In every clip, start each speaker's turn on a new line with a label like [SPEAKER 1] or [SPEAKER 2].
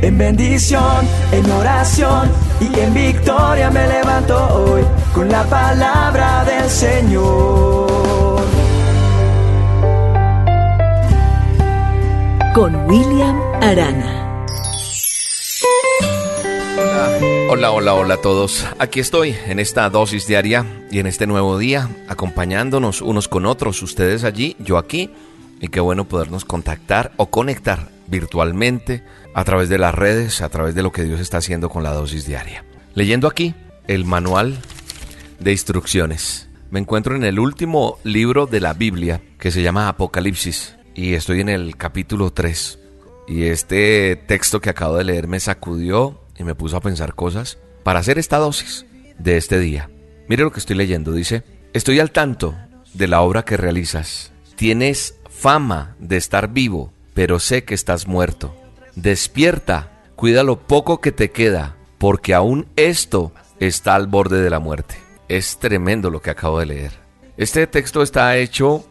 [SPEAKER 1] En bendición, en oración y en victoria me levanto hoy con la palabra del Señor.
[SPEAKER 2] Con William Arana.
[SPEAKER 3] Hola a todos. Aquí estoy en esta dosis diaria y en este nuevo día, acompañándonos unos con otros, ustedes allí, yo aquí. Y qué bueno podernos contactar o conectar virtualmente a través de las redes, a través de lo que Dios está haciendo con la dosis diaria. Leyendo aquí el manual de instrucciones. Me encuentro en el último libro de la Biblia, que se llama Apocalipsis, y estoy en el capítulo 3. Y este texto que acabo de leer me sacudió y me puso a pensar cosas para hacer esta dosis de este día. Mire lo que estoy leyendo, dice: estoy al tanto de la obra que realizas. Tienes fama de estar vivo, pero sé que estás muerto. Despierta, cuida lo poco que te queda, porque aún esto está al borde de la muerte. Es tremendo lo que acabo de leer. Este texto está hecho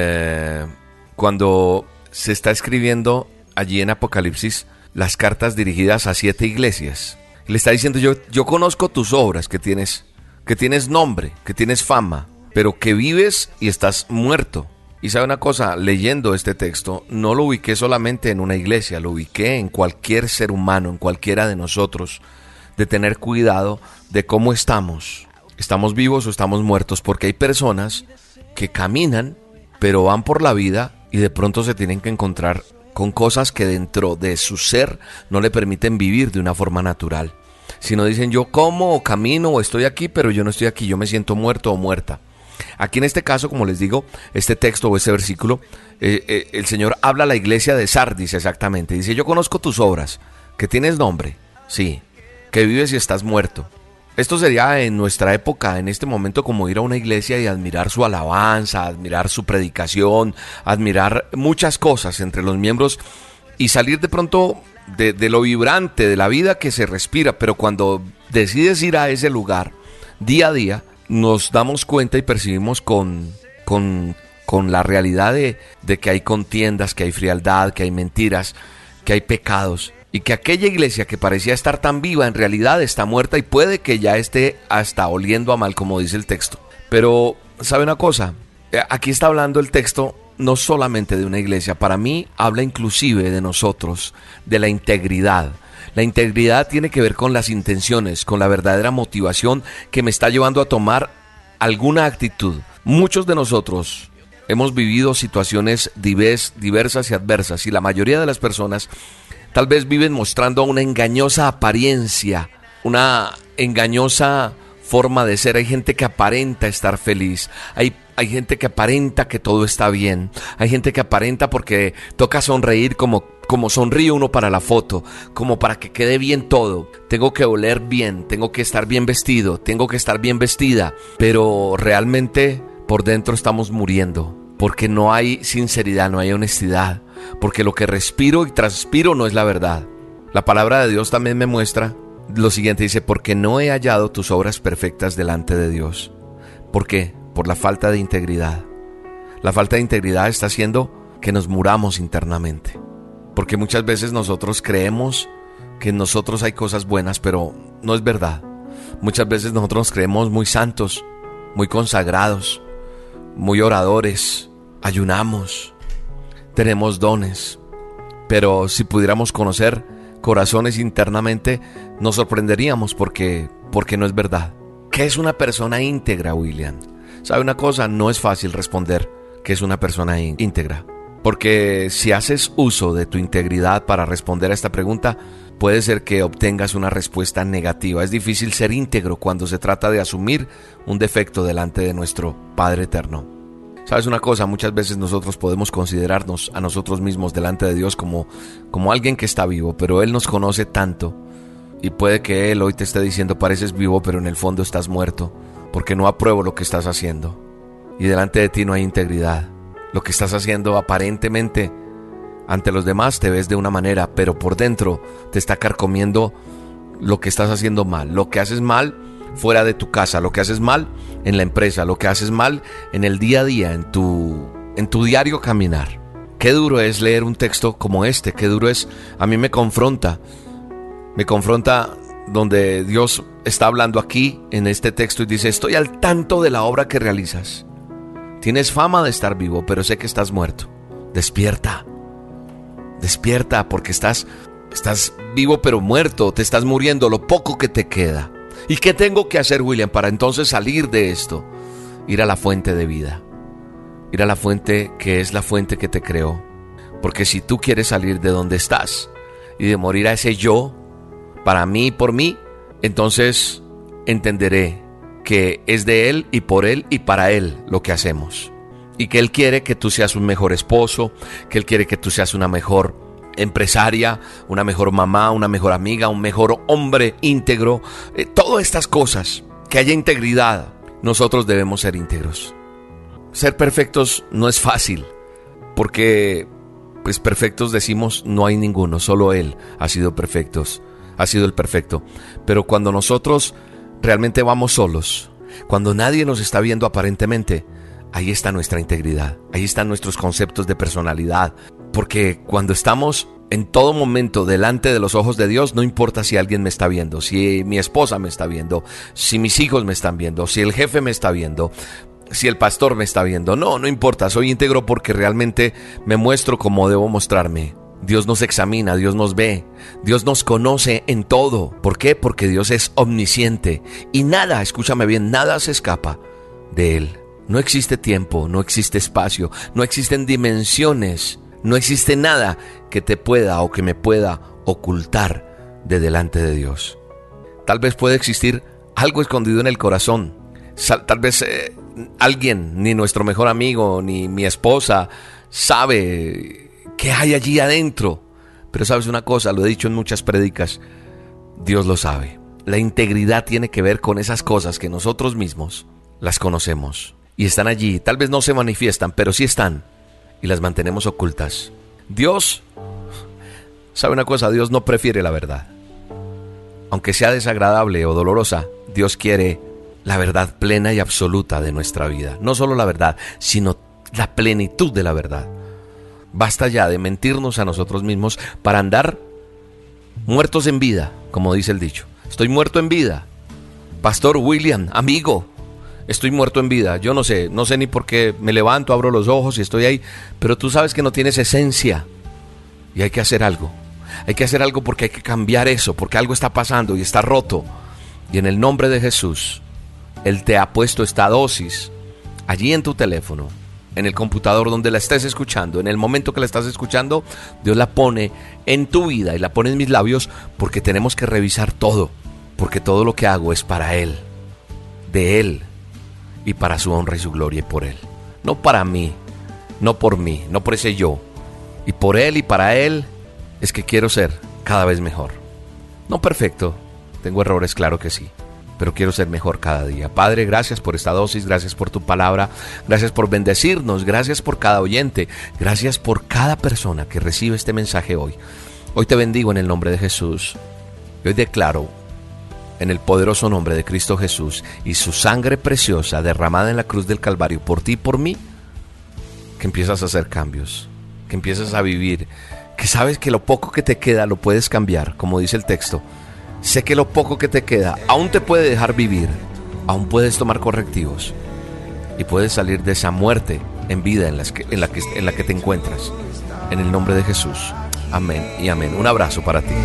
[SPEAKER 3] cuando se está escribiendo allí en Apocalipsis las cartas dirigidas a 7 iglesias. Le está diciendo: yo conozco tus obras, que tienes nombre, que tienes fama, pero que vives y estás muerto. Y sabe una cosa, leyendo este texto, no lo ubiqué solamente en una iglesia, lo ubiqué en cualquier ser humano, en cualquiera de nosotros, de tener cuidado de cómo estamos. ¿Estamos vivos o estamos muertos? Porque hay personas que caminan, pero van por la vida y de pronto se tienen que encontrar con cosas que dentro de su ser no le permiten vivir de una forma natural. Sino dicen: yo como o camino o estoy aquí, pero yo no estoy aquí, yo me siento muerto o muerta. Aquí en este caso, como les digo, este texto o este versículo, el Señor habla a la iglesia de Sardis exactamente. Dice: yo conozco tus obras, que tienes nombre, sí, que vives y estás muerto. Esto sería en nuestra época, en este momento, como ir a una iglesia y admirar su alabanza, admirar su predicación, admirar muchas cosas entre los miembros y salir de pronto de lo vibrante, de la vida que se respira. Pero cuando decides ir a ese lugar día a día, nos damos cuenta y percibimos con la realidad de que hay contiendas, que hay frialdad, que hay mentiras, que hay pecados, y que aquella iglesia que parecía estar tan viva en realidad está muerta y puede que ya esté hasta oliendo a mal, como dice el texto. Pero, ¿sabe una cosa? Aquí está hablando el texto no solamente de una iglesia. Para mí habla inclusive de nosotros, de la integridad. La integridad tiene que ver con las intenciones, con la verdadera motivación que me está llevando a tomar alguna actitud. Muchos de nosotros hemos vivido situaciones diversas y adversas, y la mayoría de las personas tal vez viven mostrando una engañosa apariencia, una engañosa forma de ser. Hay gente que aparenta estar feliz, hay gente que aparenta que todo está bien, hay gente que aparenta porque toca sonreír como sonríe uno para la foto, como para que quede bien todo. Tengo que oler bien, tengo que estar bien vestido, tengo que estar bien vestida, pero realmente por dentro estamos muriendo, porque no hay sinceridad, no hay honestidad, porque lo que respiro y transpiro no es la verdad. La palabra de Dios también me muestra lo siguiente, dice: porque no he hallado tus obras perfectas delante de Dios. ¿Por qué? Por la falta de integridad. La falta de integridad está haciendo que nos muramos internamente, porque muchas veces nosotros creemos que en nosotros hay cosas buenas, pero no es verdad. Muchas veces nosotros nos creemos muy santos, muy consagrados, muy oradores, ayunamos, tenemos dones, pero si pudiéramos conocer corazones internamente, nos sorprenderíamos porque no es verdad. ¿Qué es una persona íntegra, William? ¿Sabe una cosa? No es fácil responder qué es una persona íntegra, porque si haces uso de tu integridad para responder a esta pregunta, puede ser que obtengas una respuesta negativa. Es difícil ser íntegro cuando se trata de asumir un defecto delante de nuestro Padre Eterno. ¿Sabes una cosa? Muchas veces nosotros podemos considerarnos a nosotros mismos delante de Dios como alguien que está vivo, pero Él nos conoce tanto, y puede que Él hoy te esté diciendo: pareces vivo, pero en el fondo estás muerto, porque no apruebo lo que estás haciendo, y delante de ti no hay integridad. Lo que estás haciendo aparentemente ante los demás te ves de una manera, pero por dentro te está carcomiendo lo que estás haciendo mal, lo que haces mal fuera de tu casa, lo que haces mal en la empresa, lo que haces mal en el día a día, en tu diario caminar. Qué duro es leer un texto como este, qué duro es, a mí me confronta Me confronta donde Dios está hablando aquí en este texto y dice: estoy al tanto de la obra que realizas. Tienes fama de estar vivo, pero sé que estás muerto. Despierta. Despierta, porque estás vivo pero muerto. Te estás muriendo, lo poco que te queda. ¿Y qué tengo que hacer, William, para entonces salir de esto? Ir a la fuente de vida. Ir a la fuente que es la fuente que te creó. Porque si tú quieres salir de donde estás y de morir a ese yo, para mí y por mí, entonces entenderé que es de Él y por Él y para Él lo que hacemos. Y que Él quiere que tú seas un mejor esposo, que Él quiere que tú seas una mejor empresaria, una mejor mamá, una mejor amiga, un mejor hombre íntegro. Todas estas cosas, que haya integridad. Nosotros debemos ser íntegros. Ser perfectos no es fácil, porque pues perfectos decimos no hay ninguno, solo Él ha sido el perfecto. Pero cuando nosotros realmente vamos solos, cuando nadie nos está viendo aparentemente, ahí está nuestra integridad, ahí están nuestros conceptos de personalidad. Porque cuando estamos en todo momento delante de los ojos de Dios, no importa si alguien me está viendo, si mi esposa me está viendo, si mis hijos me están viendo, si el jefe me está viendo, si el pastor me está viendo. No importa, soy íntegro porque realmente me muestro como debo mostrarme. Dios nos examina, Dios nos ve, Dios nos conoce en todo. ¿Por qué? Porque Dios es omnisciente y nada, escúchame bien, nada se escapa de Él. No existe tiempo, no existe espacio, no existen dimensiones, no existe nada que te pueda o que me pueda ocultar de delante de Dios. Tal vez puede existir algo escondido en el corazón. Tal vez alguien, ni nuestro mejor amigo, ni mi esposa sabe qué hay allí adentro. Pero sabes una cosa, lo he dicho en muchas prédicas, Dios lo sabe. La integridad tiene que ver con esas cosas que nosotros mismos las conocemos y están allí. Tal vez no se manifiestan, pero sí están y las mantenemos ocultas. Dios, ¿sabe una cosa? Dios no prefiere la verdad. Aunque sea desagradable o dolorosa, Dios quiere la verdad plena y absoluta de nuestra vida. No solo la verdad, sino la plenitud de la verdad. Basta ya de mentirnos a nosotros mismos para andar muertos en vida, como dice el dicho. Estoy muerto en vida. Pastor William, amigo, estoy muerto en vida. Yo no sé ni por qué me levanto, abro los ojos y estoy ahí. Pero tú sabes que no tienes esencia. Y hay que hacer algo. Hay que hacer algo porque hay que cambiar eso, porque algo está pasando y está roto. Y en el nombre de Jesús, Él te ha puesto esta dosis allí en tu teléfono, en el computador donde la estés escuchando. En el momento que la estás escuchando, Dios la pone en tu vida y la pone en mis labios, porque tenemos que revisar todo, porque todo lo que hago es para Él, de Él y para su honra y su gloria y por Él. No para mí, no por mí, no por ese yo. Y por Él y para Él es que quiero ser cada vez mejor. No perfecto, tengo errores, claro que sí, pero quiero ser mejor cada día. Padre, gracias por esta dosis, gracias por tu palabra, gracias por bendecirnos, gracias por cada oyente, gracias por cada persona que recibe este mensaje hoy. Hoy te bendigo en el nombre de Jesús. Y hoy declaro, en el poderoso nombre de Cristo Jesús y su sangre preciosa derramada en la cruz del Calvario por ti y por mí, que empiezas a hacer cambios, que empiezas a vivir, que sabes que lo poco que te queda lo puedes cambiar, como dice el texto. Sé que lo poco que te queda aún te puede dejar vivir, aún puedes tomar correctivos y puedes salir de esa muerte en vida en la que te encuentras. En el nombre de Jesús. Amén y amén. Un abrazo para ti.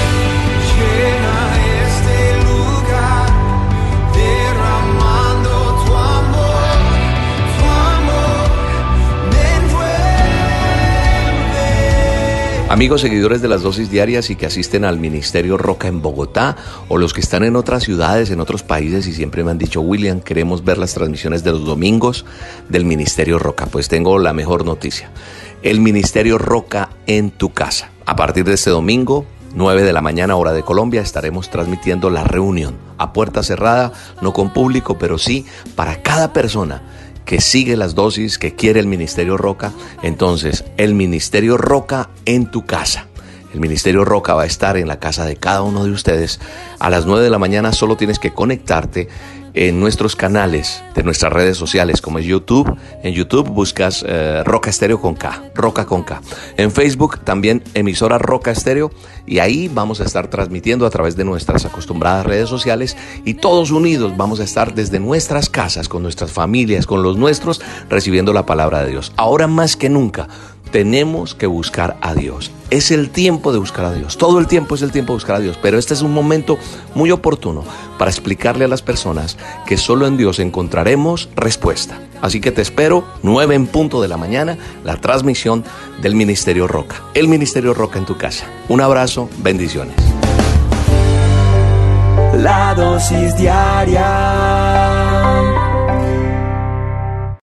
[SPEAKER 3] Amigos seguidores de las dosis diarias y que asisten al Ministerio Roca en Bogotá, o los que están en otras ciudades, en otros países y siempre me han dicho: William, queremos ver las transmisiones de los domingos del Ministerio Roca. Pues tengo la mejor noticia: el Ministerio Roca en tu casa. A partir de este domingo, 9 de la mañana, hora de Colombia, estaremos transmitiendo la reunión a puerta cerrada, no con público, pero sí para cada persona que sigue las dosis, que quiere el Ministerio Roca. Entonces, el Ministerio Roca en tu casa. El Ministerio Roca va a estar en la casa de cada uno de ustedes a las 9 de la mañana. Solo tienes que conectarte en nuestros canales de nuestras redes sociales, como es YouTube. En YouTube buscas Roca Estéreo con K, Roca con K. En Facebook también emisora Roca Estéreo, y ahí vamos a estar transmitiendo a través de nuestras acostumbradas redes sociales, y todos unidos vamos a estar desde nuestras casas, con nuestras familias, con los nuestros, recibiendo la palabra de Dios. Ahora más que nunca tenemos que buscar a Dios. Es el tiempo de buscar a Dios. Todo el tiempo es el tiempo de buscar a Dios. Pero este es un momento muy oportuno para explicarle a las personas que solo en Dios encontraremos respuesta. Así que te espero 9 en punto de la mañana, la transmisión del Ministerio Roca. El Ministerio Roca en tu casa. Un abrazo, bendiciones.
[SPEAKER 1] La dosis diaria